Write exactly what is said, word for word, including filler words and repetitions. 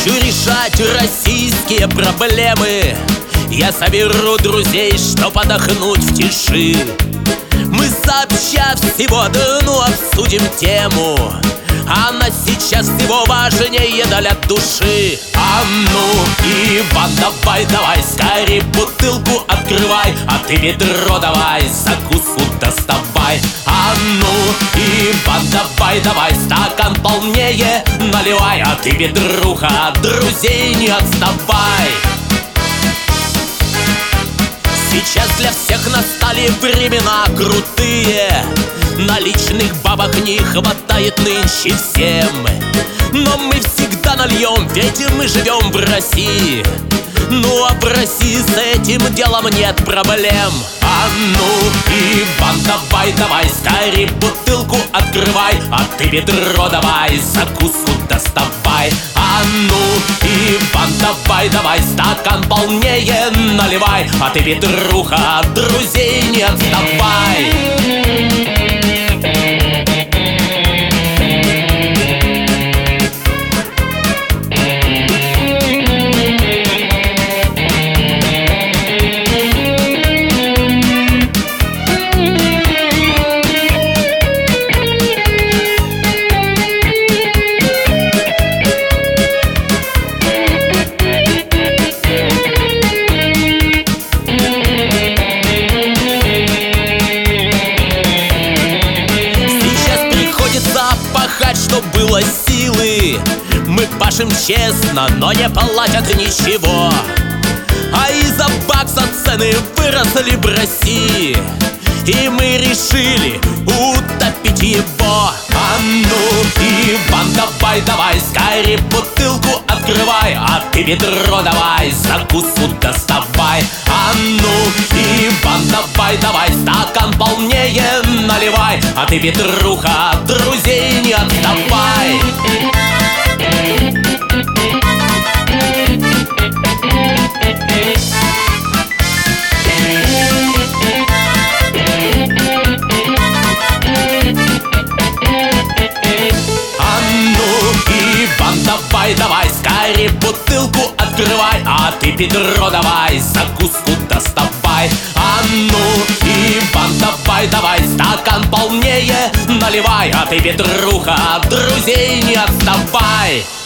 хочу решать российские проблемы. Я соберу друзей, чтоб отдохнуть в тиши. Мы сообща всего одну обсудим тему. Она сейчас всего важнее для души. А ну, Иван, давай, давай, скорей бутылку открывай. А ты ведро давай, закуску доставай. А ну, Иван, давай, давай, стакан полнее наливай. А ты, ведруха, от друзей не отставай. Сейчас для всех настали времена крутые. Наличных бабок не хватает нынче всем. Но мы всегда нальем, ведь мы живем в России. Ну а в России с этим делом нет проблем. А ну, Иван, давай, давай, скорей бутылку открывай. А ты, ведро давай, закуску доставай. А ну, Иван, давай, давай, стакан полнее наливай. А ты, ведруха, от друзей не отставай. Чтоб было силы. Мы пашем честно, но не платят ничего. А из-за бакса цены выросли в России. И мы решили утопить его. А ну, Иван, давай, давай, скорей бутылку открывай. А ты, ведро давай, закуску доставай. А ну, Иван, давай, давай, стакан полнее наливай. А ты, ведруха, от друзей не отставай. Давай, давай, скорей бутылку открывай. А ты, ведро давай, закуску доставай. А ну, Иван, давай, давай, стакан полнее наливай. А ты, ведруха, от друзей не отставай.